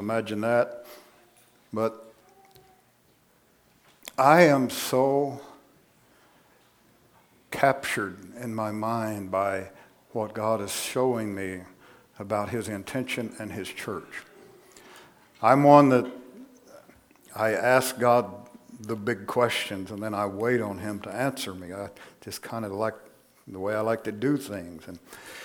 Imagine that. But I am so captured in my mind by what God is showing me about his intention and his church. I'm one that I ask God the big questions and then I wait on him to answer me. I just kind of like the way I like to do things. And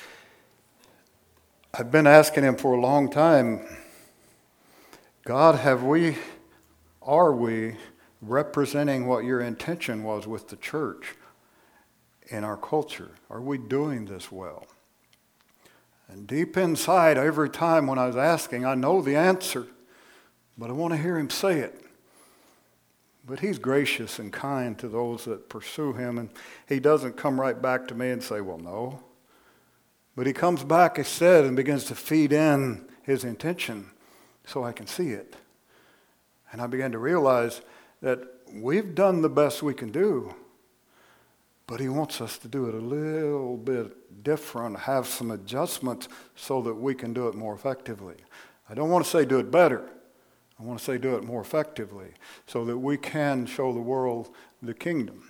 I've been asking him for a long time, God, are we representing what your intention was with the church in our culture? Are we doing this well? And deep inside, every time when I was asking, I know the answer, but I want to hear him say it. But he's gracious and kind to those that pursue him, and he doesn't come right back to me and say, well, no. But he comes back instead and begins to feed in his intention so I can see it. And I began to realize that we've done the best we can do, but he wants us to do it a little bit different, have some adjustments so that we can do it more effectively. I don't want to say do it better. I want to say do it more effectively so that we can show the world the kingdom.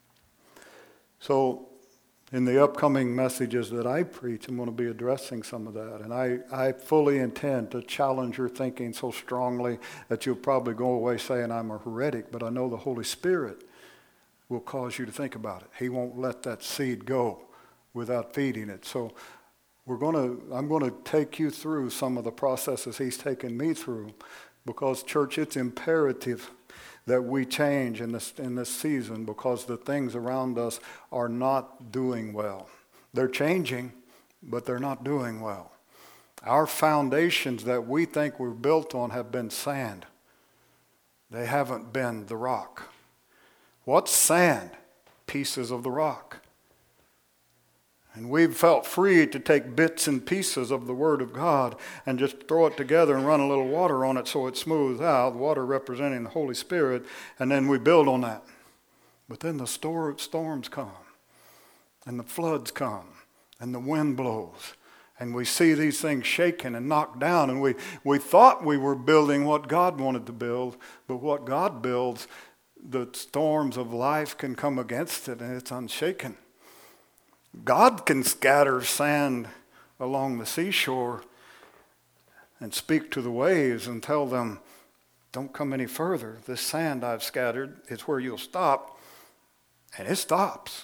So in the upcoming messages that I preach, I'm going to be addressing some of that. And I fully intend to challenge your thinking so strongly that you'll probably go away saying I'm a heretic, but I know the Holy Spirit will cause you to think about it. He won't let that seed go without feeding it. So I'm going to take you through some of the processes he's taken me through, because, church, it's imperative that we change in this season, because the things around us are not doing well. They're changing, but they're not doing well. Our foundations that we think we're built on have been sand. They haven't been the rock. What's sand? Pieces of the rock. And we've felt free to take bits and pieces of the Word of God and just throw it together and run a little water on it so it smooths out, water representing the Holy Spirit, and then we build on that. But then the storms come, and the floods come, and the wind blows, and we see these things shaken and knocked down, and we thought we were building what God wanted to build, but what God builds, the storms of life can come against it, and it's unshaken. God can scatter sand along the seashore and speak to the waves and tell them, don't come any further. This sand I've scattered is where you'll stop. And it stops.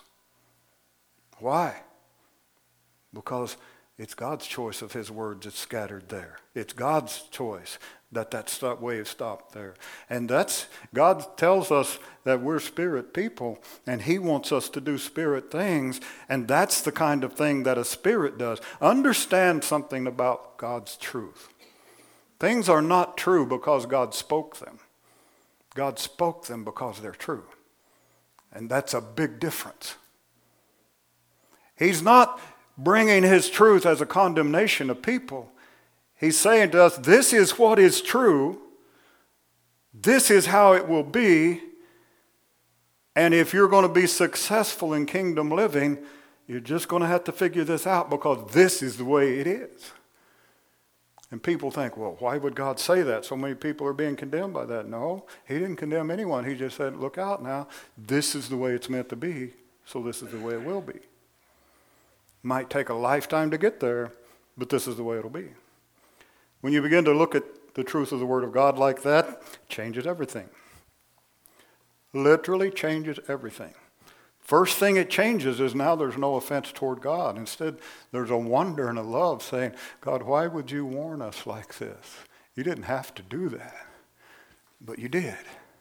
Why? Because it's God's choice of his words that's scattered there. It's God's choice that wave stopped there. And God tells us that we're spirit people, and he wants us to do spirit things, and that's the kind of thing that a spirit does. Understand something about God's truth. Things are not true because God spoke them. God spoke them because they're true. And that's a big difference. He's not bringing his truth as a condemnation of people. He's saying to us, this is what is true. This is how it will be. And if you're going to be successful in kingdom living, you're just going to have to figure this out, because this is the way it is. And people think, well, why would God say that? So many people are being condemned by that. No, he didn't condemn anyone. He just said, look out now. This is the way it's meant to be, so this is the way it will be. Might take a lifetime to get there, but this is the way it'll be. When you begin to look at the truth of the Word of God like that, it changes everything. Literally changes everything. First thing it changes is now there's no offense toward God. Instead, there's a wonder and a love saying, God, why would you warn us like this? You didn't have to do that, but you did.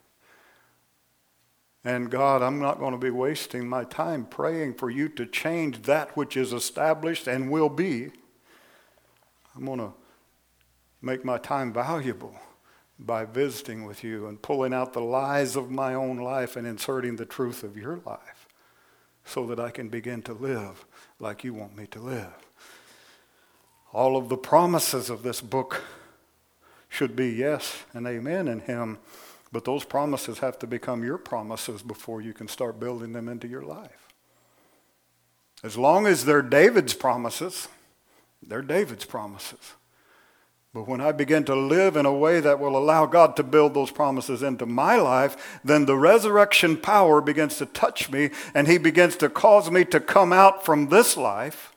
And God, I'm not going to be wasting my time praying for you to change that which is established and will be. I'm going to make my time valuable by visiting with you and pulling out the lies of my own life and inserting the truth of your life so that I can begin to live like you want me to live. All of the promises of this book should be yes and amen in him, but those promises have to become your promises before you can start building them into your life. As long as they're David's promises, they're David's promises. But when I begin to live in a way that will allow God to build those promises into my life, then the resurrection power begins to touch me, and he begins to cause me to come out from this life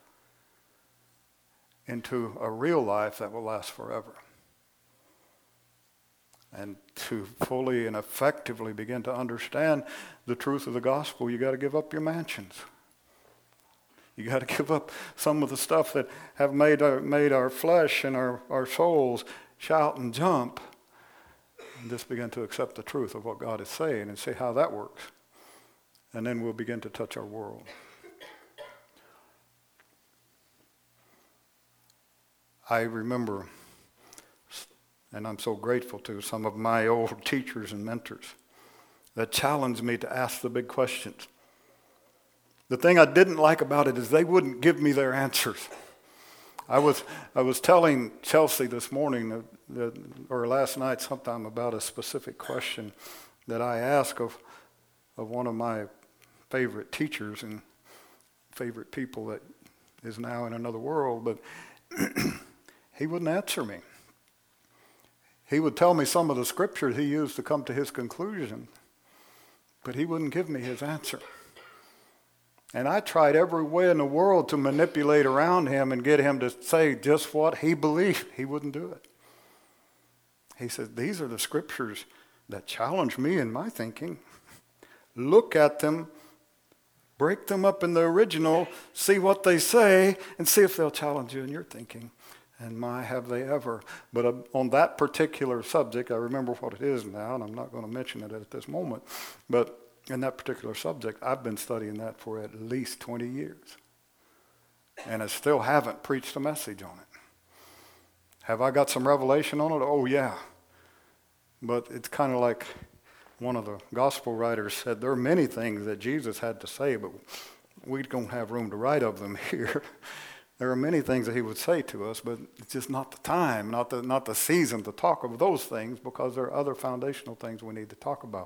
into a real life that will last forever. And to fully and effectively begin to understand the truth of the gospel, you got to give up your mansions. You got to give up some of the stuff that have made our flesh and our souls shout and jump, and just begin to accept the truth of what God is saying and see how that works. And then we'll begin to touch our world. I remember, and I'm so grateful to some of my old teachers and mentors that challenged me to ask the big questions. The thing I didn't like about it is they wouldn't give me their answers. I was telling Chelsea this morning or last night sometime about a specific question that I asked of one of my favorite teachers and favorite people that is now in another world, but he wouldn't answer me. He would tell me some of the scriptures he used to come to his conclusion, but he wouldn't give me his answer. And I tried every way in the world to manipulate around him and get him to say just what he believed. He wouldn't do it. He said, these are the scriptures that challenge me in my thinking. Look at them, break them up in the original, see what they say, and see if they'll challenge you in your thinking. And my, have they ever. But on that particular subject, I remember what it is now, and I'm not going to mention it at this moment, but in that particular subject, I've been studying that for at least 20 years. And I still haven't preached a message on it. Have I got some revelation on it? Oh, yeah. But it's kind of like one of the gospel writers said, there are many things that Jesus had to say, but we don't have room to write of them here. There are many things that he would say to us, but it's just not the time, not the season to talk of those things, because there are other foundational things we need to talk about.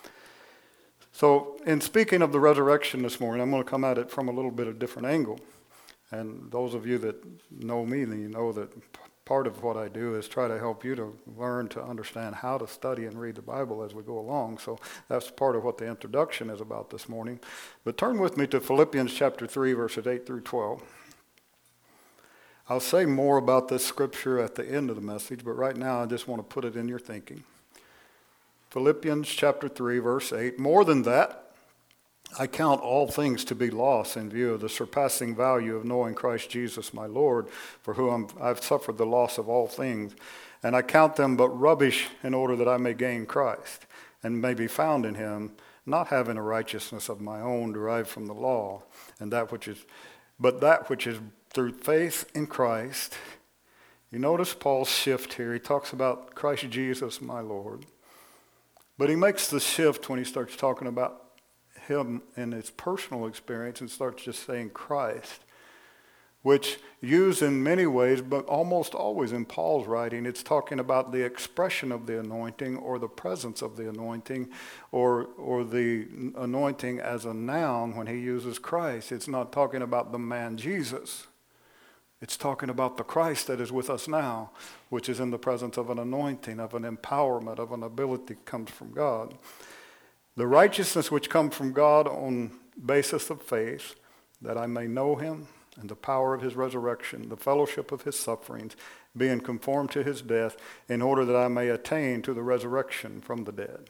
So in speaking of the resurrection this morning, I'm going to come at it from a little bit of a different angle. And those of you that know me, then you know that part of what I do is try to help you to learn to understand how to study and read the Bible as we go along. So that's part of what the introduction is about this morning. But turn with me to Philippians chapter 3, verses 8 through 12. I'll say more about this scripture at the end of the message, but right now I just want to put it in your thinking. Philippians chapter 3, verse 8, more than that, I count all things to be loss in view of the surpassing value of knowing Christ Jesus my Lord, for whom I've suffered the loss of all things, and I count them but rubbish in order that I may gain Christ, and may be found in him, not having a righteousness of my own derived from the law, but that which is through faith in Christ. You notice Paul's shift here. He talks about Christ Jesus my Lord. But he makes the shift when he starts talking about him in his personal experience and starts just saying Christ, which used in many ways, but almost always in Paul's writing, it's talking about the expression of the anointing or the presence of the anointing or the anointing as a noun when he uses Christ. It's not talking about the man Jesus. It's talking about the Christ that is with us now, which is in the presence of an anointing, of an empowerment, of an ability that comes from God. The righteousness which comes from God on basis of faith, that I may know him and the power of his resurrection, the fellowship of his sufferings, being conformed to his death, in order that I may attain to the resurrection from the dead.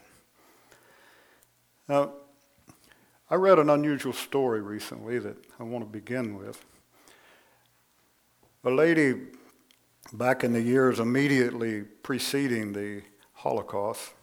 Now, I read an unusual story recently that I want to begin with. A lady back in the years immediately preceding the Holocaust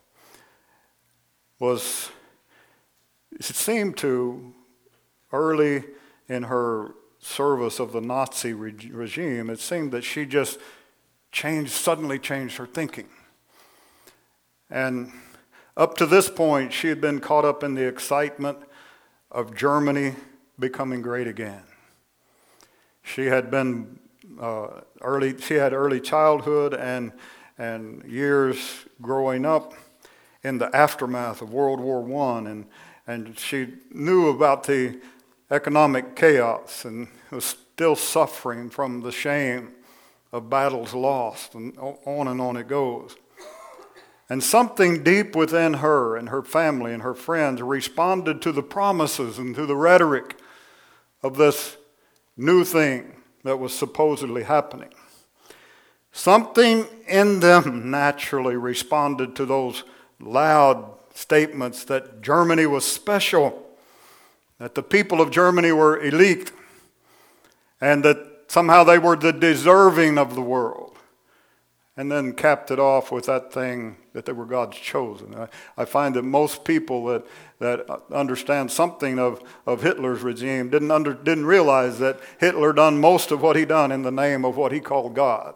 it seemed to, early in her service of the Nazi regime, it seemed that she just suddenly changed her thinking. And up to this point, she had been caught up in the excitement of Germany becoming great again. She had been early childhood and years growing up in the aftermath of World War I, and she knew about the economic chaos and was still suffering from the shame of battles lost, and on it goes. And something deep within her and her family and her friends responded to the promises and to the rhetoric of this new thing that was supposedly happening. Something in them naturally responded to those loud statements that Germany was special, that the people of Germany were elite, and that somehow they were the deserving of the world. And then capped it off with that thing that they were God's chosen. I find that most people that understand something of Hitler's regime didn't realize that Hitler done most of what he done in the name of what he called God.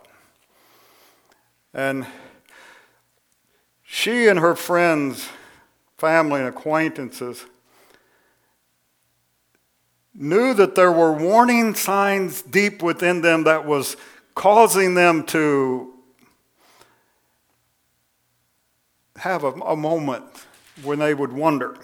And she and her friends, family, and acquaintances knew that there were warning signs deep within them that was causing them to have a moment when they would wonder.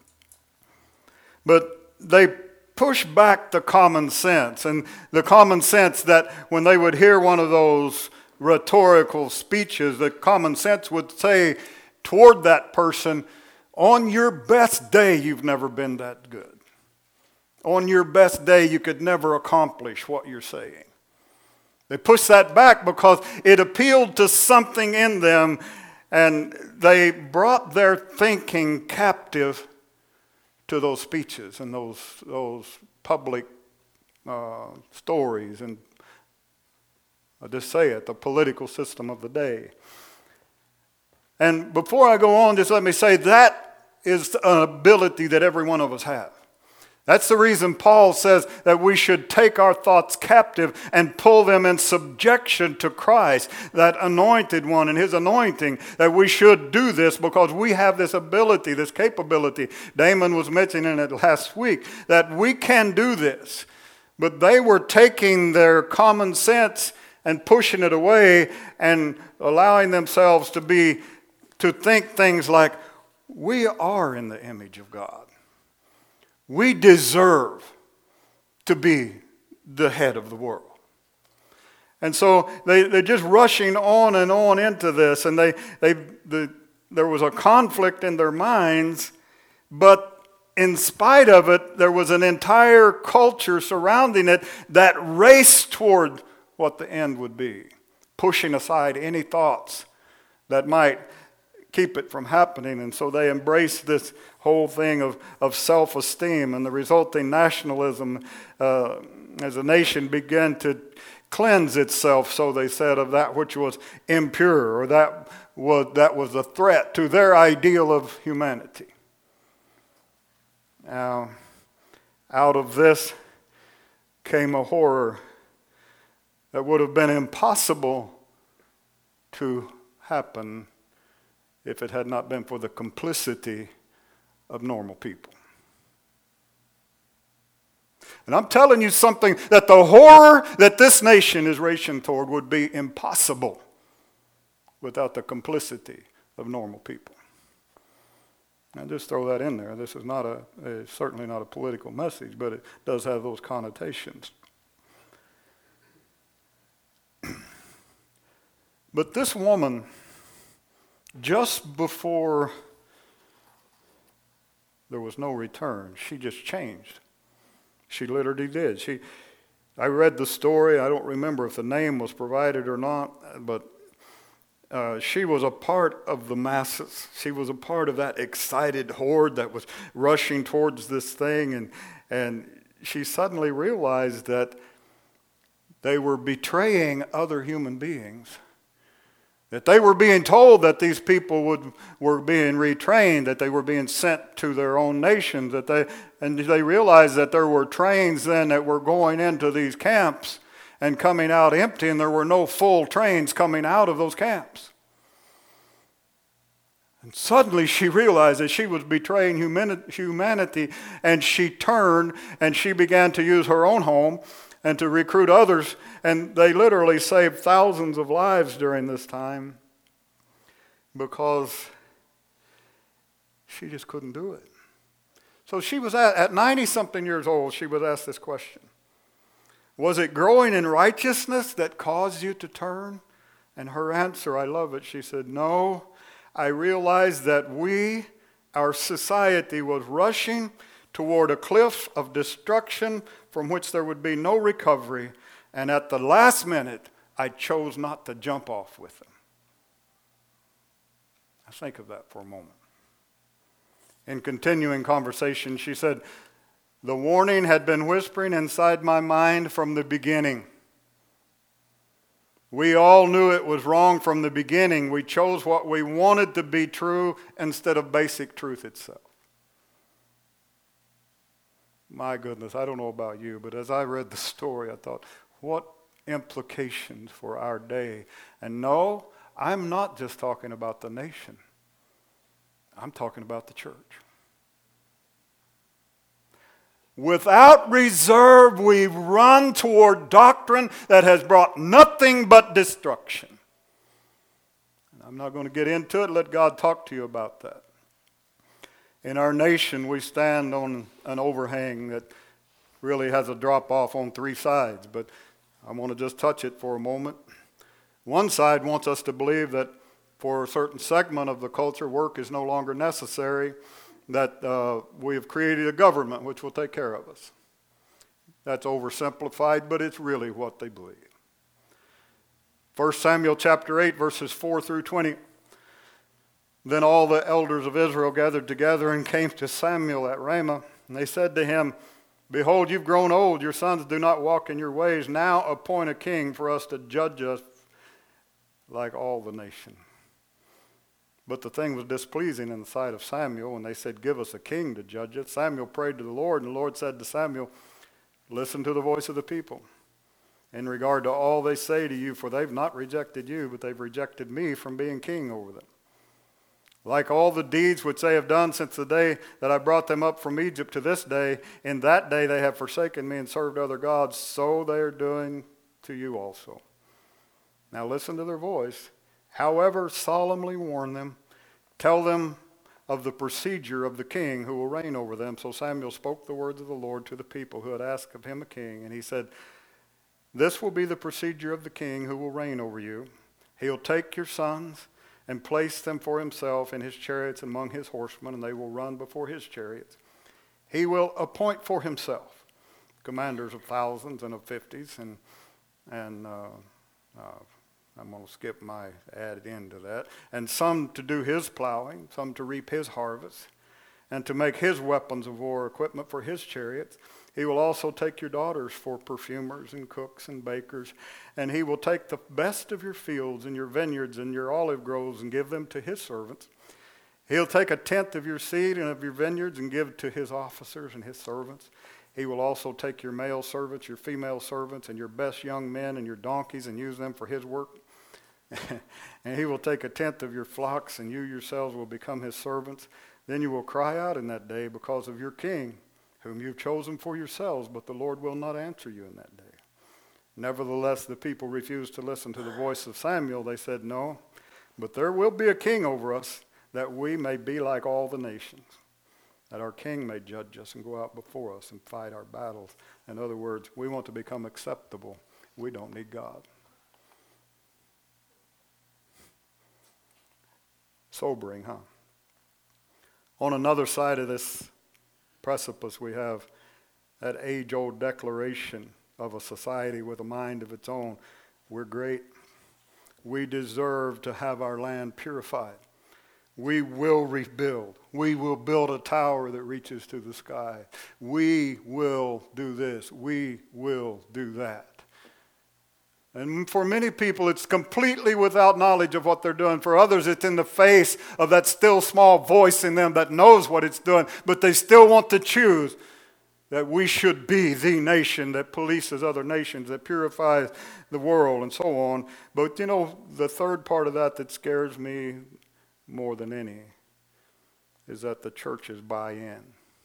But they pushed back the common sense, and the common sense that when they would hear one of those rhetorical speeches, the common sense would say toward that person, on your best day, you've never been that good. On your best day, you could never accomplish what you're saying. They pushed that back because it appealed to something in them, and they brought their thinking captive to those speeches and those public stories, and I'll just say it, the political system of the day. And before I go on, just let me say that is an ability that every one of us have. That's the reason Paul says that we should take our thoughts captive and pull them in subjection to Christ, that anointed one and his anointing, that we should do this because we have this ability, this capability. Damon was mentioning it last week, that we can do this. But they were taking their common sense and pushing it away and allowing themselves to think things like, we are in the image of God. We deserve to be the head of the world. And so they're just rushing on and on into this, and there was a conflict in their minds, but in spite of it, there was an entire culture surrounding it that raced toward what the end would be, pushing aside any thoughts that might keep it from happening. And so they embraced this whole thing of self-esteem, and the resulting nationalism as a nation began to cleanse itself, so they said, of that which was impure, or that was a threat to their ideal of humanity. Now, out of this came a horror that would have been impossible to happen if it had not been for the complicity of normal people. And I'm telling you something, that the horror that this nation is racing toward would be impossible without the complicity of normal people. Now just throw that in there. This is not certainly not a political message, but it does have those connotations. But this woman, just before there was no return, she just changed. She literally did. I read the story. I don't remember if the name was provided or not, but she was a part of the masses. She was a part of that excited horde that was rushing towards this thing, and she suddenly realized that they were betraying other human beings. That they were being told that these people were being retrained, that they were being sent to their own nations, and they realized that there were trains then that were going into these camps and coming out empty, and there were no full trains coming out of those camps. And suddenly she realized that she was betraying humanity, and she turned and she began to use her own home and to recruit others, and they literally saved thousands of lives during this time because she just couldn't do it. So she was at 90-something years old, she was asked this question. Was it growing in righteousness that caused you to turn? And her answer, I love it. She said, no, I realized that our society was rushing toward a cliff of destruction from which there would be no recovery. And at the last minute, I chose not to jump off with them. Now think of that for a moment. In continuing conversation, she said, the warning had been whispering inside my mind from the beginning. We all knew it was wrong from the beginning. We chose what we wanted to be true instead of basic truth itself. My goodness, I don't know about you, but as I read the story, I thought, what implications for our day? And no, I'm not just talking about the nation. I'm talking about the church. Without reserve, we run toward doctrine that has brought nothing but destruction. And I'm not going to get into it. Let God talk to you about that. In our nation, we stand on an overhang that really has a drop off on three sides, but I want to just touch it for a moment. One side wants us to believe that for a certain segment of the culture, work is no longer necessary, that we have created a government which will take care of us. That's oversimplified, but it's really what they believe. 1 Samuel chapter 8, verses 4 through 20. Then all the elders of Israel gathered together and came to Samuel at Ramah, and they said to him, behold, you've grown old, your sons do not walk in your ways. Now appoint a king for us to judge us like all the nation. But the thing was displeasing in the sight of Samuel, and they said, give us a king to judge us. Samuel prayed to the Lord, and the Lord said to Samuel, listen to the voice of the people in regard to all they say to you, for they've not rejected you, but they've rejected me from being king over them. Like all the deeds which they have done since the day that I brought them up from Egypt to this day, in that day they have forsaken me and served other gods, so they are doing to you also. Now listen to their voice. However, solemnly warn them, tell them of the procedure of the king who will reign over them. So Samuel spoke the words of the Lord to the people who had asked of him a king, and he said, this will be the procedure of the king who will reign over you. He'll take your sons and place them for himself in his chariots among his horsemen, and they will run before his chariots. He will appoint for himself commanders of thousands and of fifties, and I'm going to skip my added into that, and some to do his plowing, some to reap his harvest, and to make his weapons of war equipment for his chariots. He will also take your daughters for perfumers and cooks and bakers, and he will take the best of your fields and your vineyards and your olive groves and give them to his servants. He'll take a tenth of your seed and of your vineyards and give to his officers and his servants. He will also take your male servants, your female servants, and your best young men and your donkeys and use them for his work. And he will take a tenth of your flocks, and you yourselves will become his servants. Then you will cry out in that day because of your king, whom you've chosen for yourselves, but the Lord will not answer you in that day. Nevertheless, the people refused to listen to the voice of Samuel. They said, no, but there will be a king over us, that we may be like all the nations, that our king may judge us and go out before us and fight our battles. In other words, we want to become acceptable. We don't need God. Sobering, huh? On another side of this precipice, we have that age-old declaration of a society with a mind of its own. We're great. We deserve to have our land purified. We will rebuild. We will build a tower that reaches to the sky. We will do this. We will do that. And for many people, it's completely without knowledge of what they're doing. For others, it's in the face of that still small voice in them that knows what it's doing, but they still want to choose that we should be the nation that polices other nations, that purifies the world, and so on. But, you know, the third part of that scares me more than any is that the churches buy in.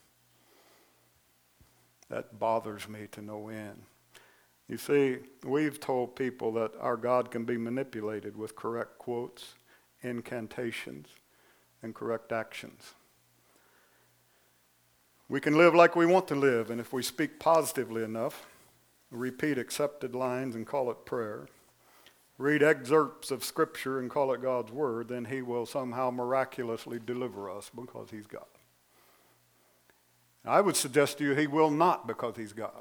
That bothers me to no end. You see, we've told people that our God can be manipulated with correct quotes, incantations, and correct actions. We can live like we want to live, and if we speak positively enough, repeat accepted lines and call it prayer, read excerpts of Scripture and call it God's Word, then He will somehow miraculously deliver us because He's God. I would suggest to you He will not because He's God.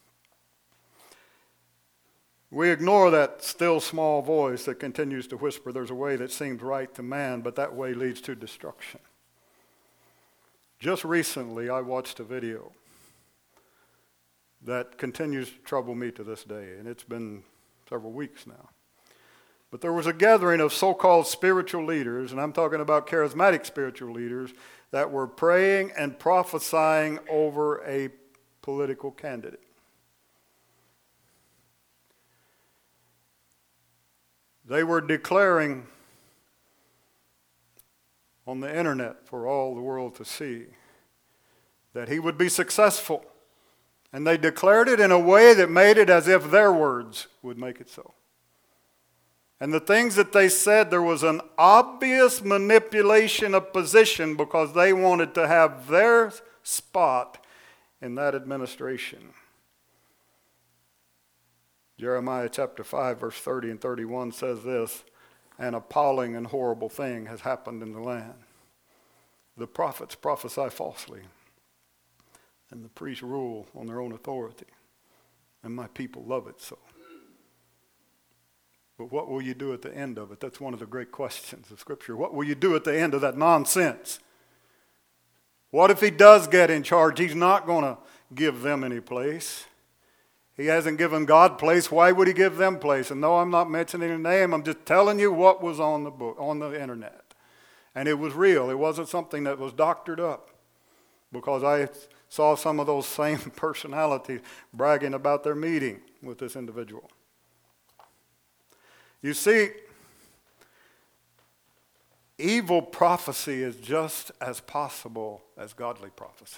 We ignore that still small voice that continues to whisper, there's a way that seems right to man, but that way leads to destruction. Just recently, I watched a video that continues to trouble me to this day, and it's been several weeks now. But there was a gathering of so-called spiritual leaders, and I'm talking about charismatic spiritual leaders, that were praying and prophesying over a political candidate. They were declaring on the internet for all the world to see that he would be successful. And they declared it in a way that made it as if their words would make it so. And the things that they said, there was an obvious manipulation of position because they wanted to have their spot in that administration. Jeremiah chapter 5, verse 30 and 31 says this, an appalling and horrible thing has happened in the land. The prophets prophesy falsely, and the priests rule on their own authority, and my people love it so. But what will you do at the end of it? That's one of the great questions of Scripture. What will you do at the end of that nonsense? What if he does get in charge? He's not going to give them any place. He hasn't given God place. Why would he give them place? And no, I'm not mentioning a name. I'm just telling you what was on the book, on the internet. And it was real. It wasn't something that was doctored up. Because I saw some of those same personalities bragging about their meeting with this individual. You see, evil prophecy is just as possible as godly prophecy.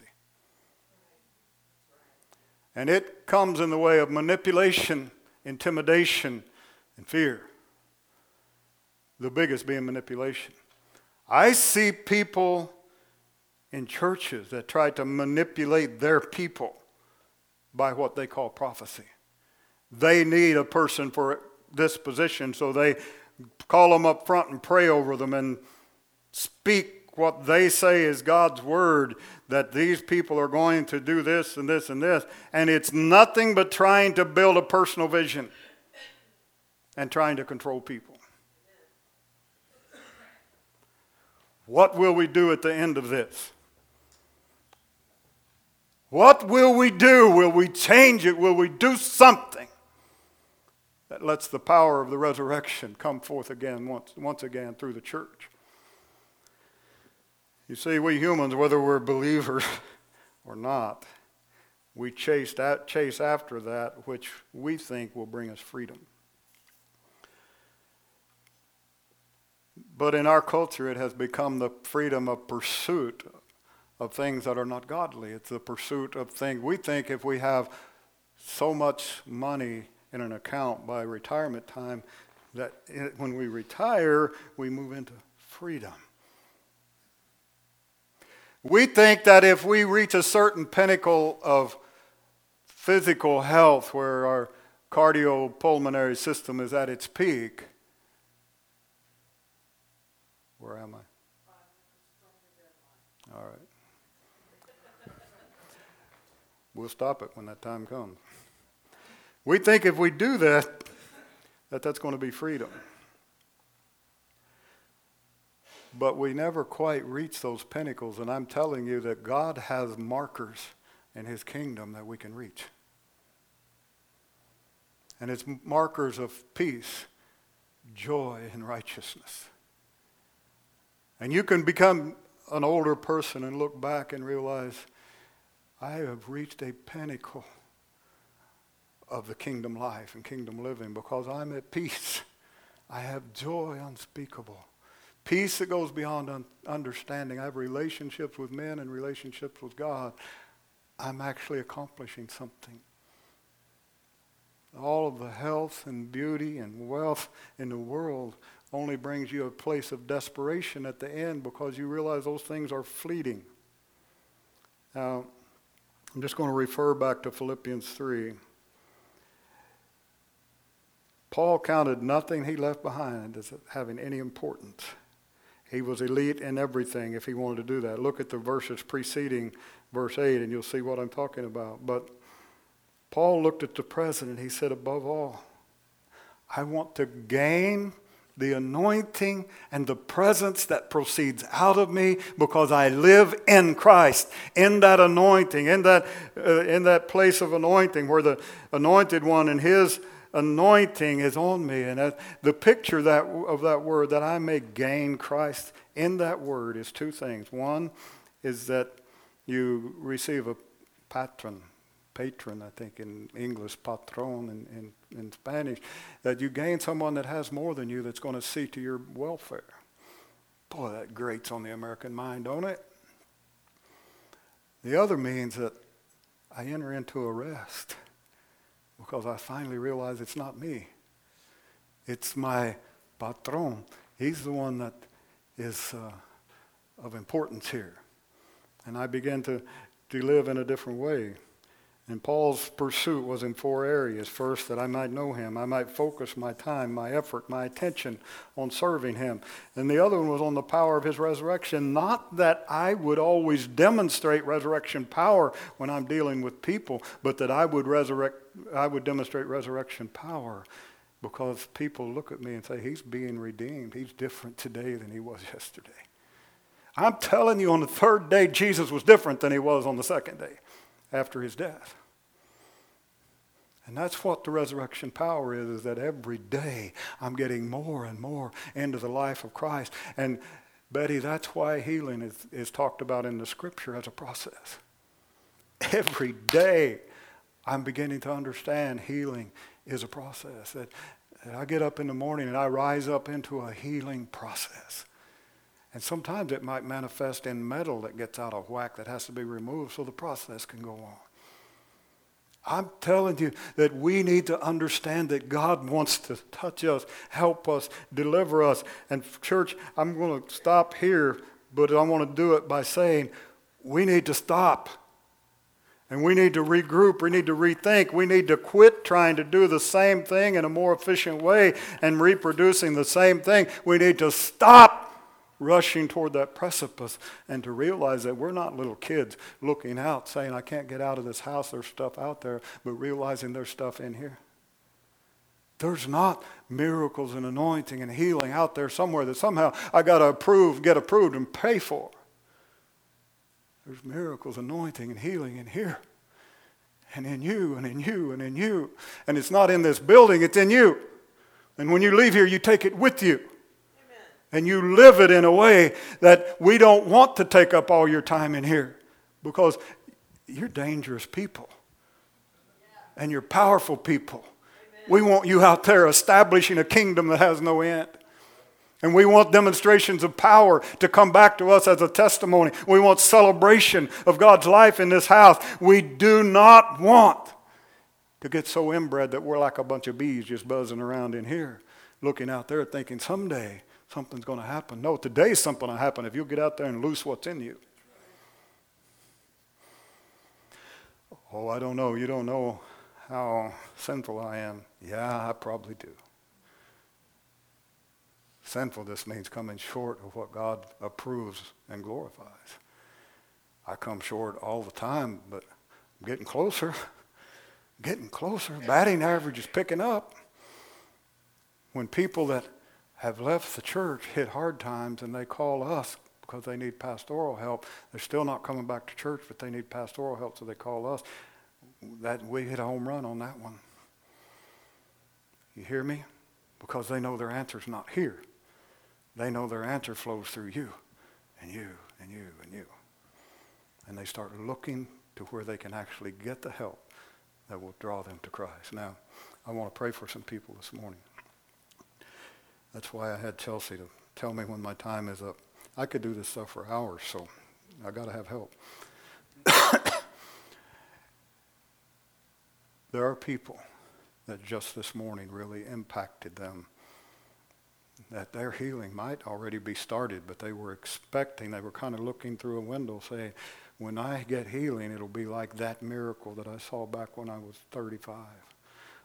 And it comes in the way of manipulation, intimidation, and fear. The biggest being manipulation. I see people in churches that try to manipulate their people by what they call prophecy. They need a person for this position, so they call them up front and pray over them and speak what they say is God's word, that these people are going to do this and this and this. And it's nothing but trying to build a personal vision and trying to control people. What will we do at the end of this? What will we do? Will we change it? Will we do something that lets the power of the resurrection come forth again, once again through the church? You see, we humans, whether we're believers or not, we chase after that which we think will bring us freedom. But in our culture, it has become the freedom of pursuit of things that are not godly. It's the pursuit of things. We think if we have so much money in an account by retirement time, that when we retire, we move into freedom. We think that if we reach a certain pinnacle of physical health where our cardiopulmonary system is at its peak, where am I? All right. We'll stop it when that time comes. We think if we do that, that's going to be freedom. But we never quite reach those pinnacles, and I'm telling you that God has markers in his kingdom that we can reach. And it's markers of peace, joy, and righteousness. And you can become an older person and look back and realize, I have reached a pinnacle of the kingdom life and kingdom living because I'm at peace. I have joy unspeakable. Peace that goes beyond understanding. I have relationships with men and relationships with God. I'm actually accomplishing something. All of the health and beauty and wealth in the world only brings you a place of desperation at the end because you realize those things are fleeting. Now, I'm just going to refer back to Philippians 3. Paul counted nothing he left behind as having any importance. He was elite in everything if he wanted to do that. Look at the verses preceding verse 8 and you'll see what I'm talking about. But Paul looked at the present. He said, above all, I want to gain the anointing and the presence that proceeds out of me because I live in Christ, in that anointing, in that place of anointing where the anointed one and his anointing is on me. And the picture of that word, that I may gain Christ, in that word is two things. One is that you receive a patron, I think in English, patron in Spanish, that you gain someone that has more than you that's going to see to your welfare. Boy, that grates on the American mind, don't it? The other means that I enter into a rest because I finally realize it's not me. It's my patron. He's the one that is of importance here. And I begin to live in a different way. And Paul's pursuit was in four areas. First, that I might know him. I might focus my time, my effort, my attention on serving him. And the other one was on the power of his resurrection. Not that I would always demonstrate resurrection power when I'm dealing with people, but that I would demonstrate resurrection power because people look at me and say, he's being redeemed. He's different today than he was yesterday. I'm telling you, on the third day, Jesus was different than he was on the second day after his death. And that's what the resurrection power is that every day I'm getting more and more into the life of Christ. And Betty, that's why healing is talked about in the scripture as a process. Every day I'm beginning to understand healing is a process. That I get up in the morning and I rise up into a healing process. And sometimes it might manifest in metal that gets out of whack that has to be removed so the process can go on. I'm telling you that we need to understand that God wants to touch us, help us, deliver us. And church, I'm going to stop here, but I want to do it by saying we need to stop. And we need to regroup. We need to rethink. We need to quit trying to do the same thing in a more efficient way and reproducing the same thing. We need to stop rushing toward that precipice and to realize that we're not little kids looking out saying, I can't get out of this house, there's stuff out there, but realizing there's stuff in here. There's not miracles and anointing and healing out there somewhere that somehow I got to get approved and pay for. There's miracles, anointing, and healing in here. And in you, and in you, and in you. And it's not in this building, it's in you. And when you leave here, you take it with you. And you live it in a way that we don't want to take up all your time in here because you're dangerous people and you're powerful people. We want you out there establishing a kingdom that has no end. And we want demonstrations of power to come back to us as a testimony. We want celebration of God's life in this house. We do not want to get so inbred that we're like a bunch of bees just buzzing around in here, looking out there thinking someday something's going to happen. No, today's something will happen if you'll get out there and loose what's in you. Oh, I don't know. You don't know how sinful I am. Yeah, I probably do. Sinfulness means coming short of what God approves and glorifies. I come short all the time, but I'm getting closer. Getting closer. Batting average is picking up. When people that have left the church hit hard times and they call us because they need pastoral help, they're still not coming back to church, but they need pastoral help, so they call us. That we hit a home run on that one. You hear me? Because they know their answer's not here. They know their answer flows through you and you and you and you. And they start looking to where they can actually get the help that will draw them to Christ. Now, I want to pray for some people this morning. That's why I had Chelsea to tell me when my time is up. I could do this stuff for hours, so I got to have help. There are people that just this morning really impacted them, that their healing might already be started, but they were expecting, they were kind of looking through a window saying, when I get healing, it'll be like that miracle that I saw back when I was 35.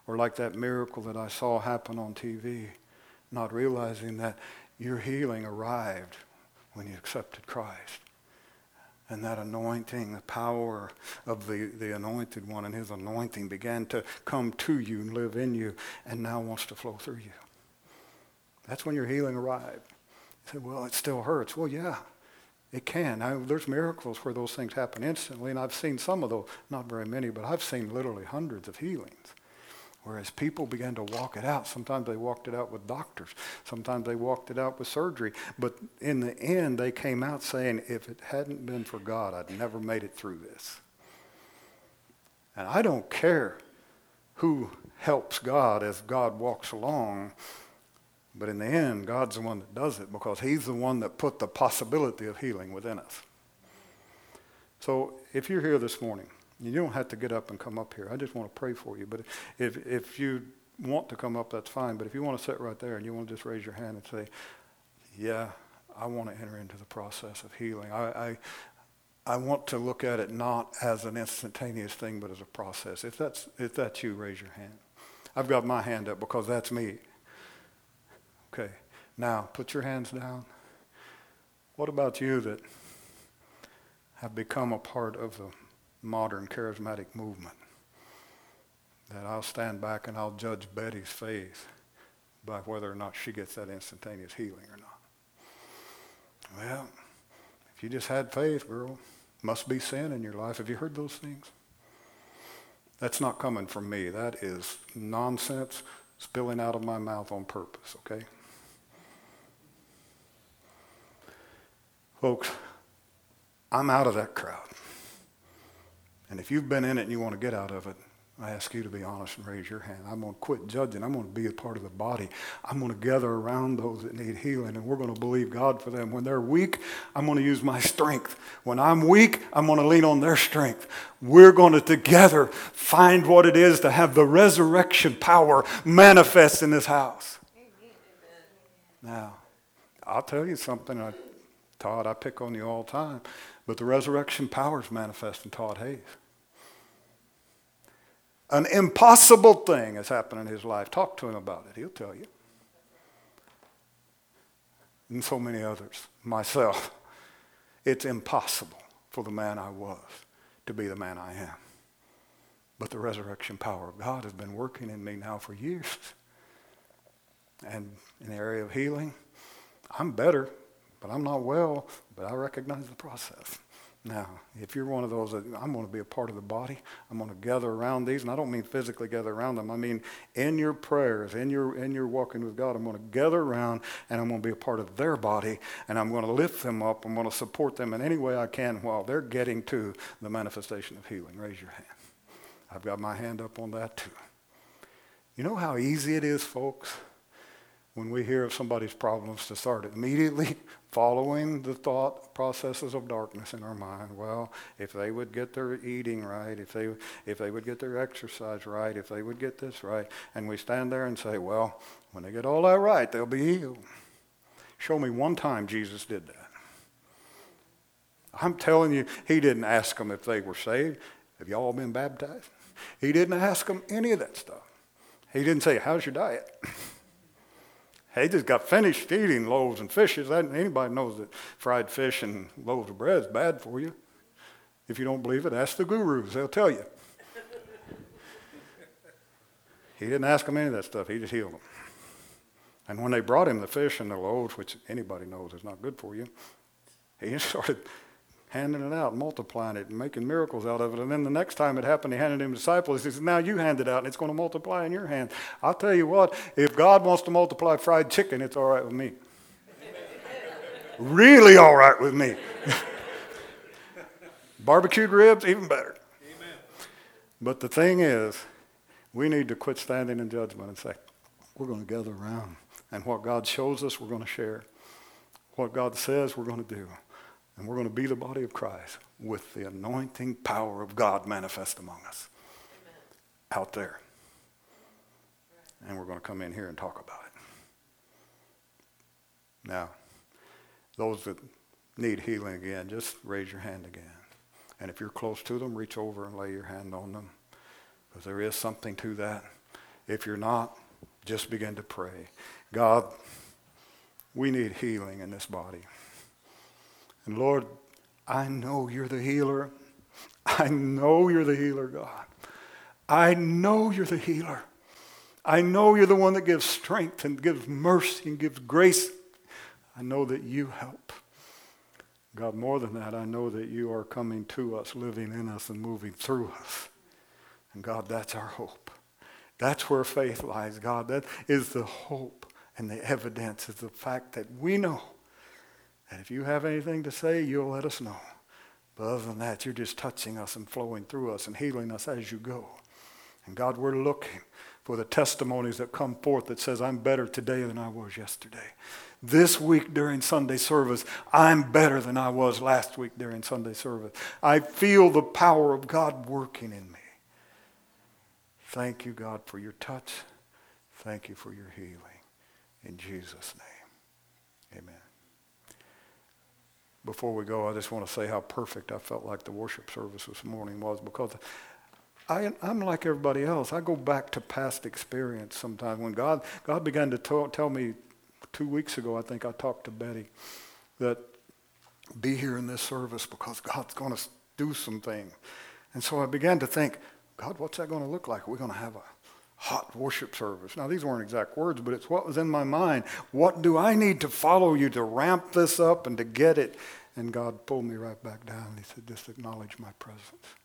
Or like that miracle that I saw happen on TV, not realizing that your healing arrived when you accepted Christ. And that anointing, the power of the anointed one and his anointing began to come to you and live in you and now wants to flow through you. That's when your healing arrived. You say, well, it still hurts. Well, yeah, it can. There's miracles where those things happen instantly, and I've seen some of those, not very many, but I've seen literally hundreds of healings. Whereas people began to walk it out. Sometimes they walked it out with doctors. Sometimes they walked it out with surgery. But in the end, they came out saying, if it hadn't been for God, I'd never made it through this. And I don't care who helps God as God walks along. But in the end, God's the one that does it because he's the one that put the possibility of healing within us. So if you're here this morning, you don't have to get up and come up here. I just want to pray for you. But if you want to come up, that's fine. But if you want to sit right there and you want to just raise your hand and say, yeah, I want to enter into the process of healing. I want to look at it not as an instantaneous thing, but as a process. If that's you, raise your hand. I've got my hand up because that's me. Okay. Now, put your hands down. What about you that have become a part of the modern charismatic movement? That I'll stand back and I'll judge Betty's faith by whether or not she gets that instantaneous healing or not. Well, if you just had faith, girl, must be sin in your life. Have you heard those things? That's not coming from me. That is nonsense spilling out of my mouth on purpose, okay? Folks, I'm out of that crowd. And if you've been in it and you want to get out of it, I ask you to be honest and raise your hand. I'm going to quit judging. I'm going to be a part of the body. I'm going to gather around those that need healing, and we're going to believe God for them. When they're weak, I'm going to use my strength. When I'm weak, I'm going to lean on their strength. We're going to together find what it is to have the resurrection power manifest in this house. Amen. Now, I'll tell you something. Todd, I pick on you all the time, but the resurrection power is manifest in Todd Hayes. An impossible thing has happened in his life. Talk to him about it. He'll tell you. And so many others. Myself. It's impossible for the man I was to be the man I am. But the resurrection power of God has been working in me now for years. And in the area of healing, I'm better. But I'm not well, but I recognize the process. Now, if you're one of those that I'm going to be a part of the body, I'm going to gather around these, and I don't mean physically gather around them. I mean in your prayers, in your walking with God, I'm going to gather around, and I'm going to be a part of their body, and I'm going to lift them up. I'm going to support them in any way I can while they're getting to the manifestation of healing. Raise your hand. I've got my hand up on that too. You know how easy it is, folks, when we hear of somebody's problems to start immediately following the thought processes of darkness in our mind. Well, if they would get their eating right, if they would get their exercise right, if they would get this right, and we stand there and say, well, when they get all that right, they'll be healed. Show me one time Jesus did that. I'm telling you, he didn't ask them if they were saved. Have you all been baptized? He didn't ask them any of that stuff. He didn't say, how's your diet? He just got finished eating loaves and fishes. Anybody knows that fried fish and loaves of bread is bad for you. If you don't believe it, ask the gurus. They'll tell you. He didn't ask them any of that stuff. He just healed them. And when they brought him the fish and the loaves, which anybody knows is not good for you, he just started handing it out, multiplying it, and making miracles out of it. And then the next time it happened, he handed him disciples. He said, now you hand it out, and it's going to multiply in your hand. I'll tell you what, if God wants to multiply fried chicken, it's all right with me. Really all right with me. Barbecued ribs, even better. Amen. But the thing is, we need to quit standing in judgment and say, we're going to gather around. And what God shows us, we're going to share. What God says, we're going to do. And we're going to be the body of Christ with the anointing power of God manifest among us. Amen. Out there. Right. And we're going to come in here and talk about it. Now, those that need healing again, just raise your hand again. And if you're close to them, reach over and lay your hand on them. Because there is something to that. If you're not, just begin to pray. God, we need healing in this body. And Lord, I know you're the healer. I know you're the healer, God. I know you're the healer. I know you're the one that gives strength and gives mercy and gives grace. I know that you help. God, more than that, I know that you are coming to us, living in us, and moving through us. And God, that's our hope. That's where faith lies, God. That is the hope and the evidence is the fact that we know that if you have anything to say, you'll let us know. But other than that, you're just touching us and flowing through us and healing us as you go. And God, we're looking for the testimonies that come forth that says, I'm better today than I was yesterday. This week during Sunday service, I'm better than I was last week during Sunday service. I feel the power of God working in me. Thank you, God, for your touch. Thank you for your healing. In Jesus' name, amen. Before we go, I just want to say how perfect I felt like the worship service this morning was, because I'm like everybody else. I go back to past experience sometimes. When God began to tell me 2 weeks ago, I think I talked to Betty, that be here in this service because God's going to do some things. And so I began to think, God, what's that going to look like? We're going to have a hot worship service. Now, these weren't exact words, but it's what was in my mind. What do I need to follow you to ramp this up and to get it? And God pulled me right back down. He said, just acknowledge my presence.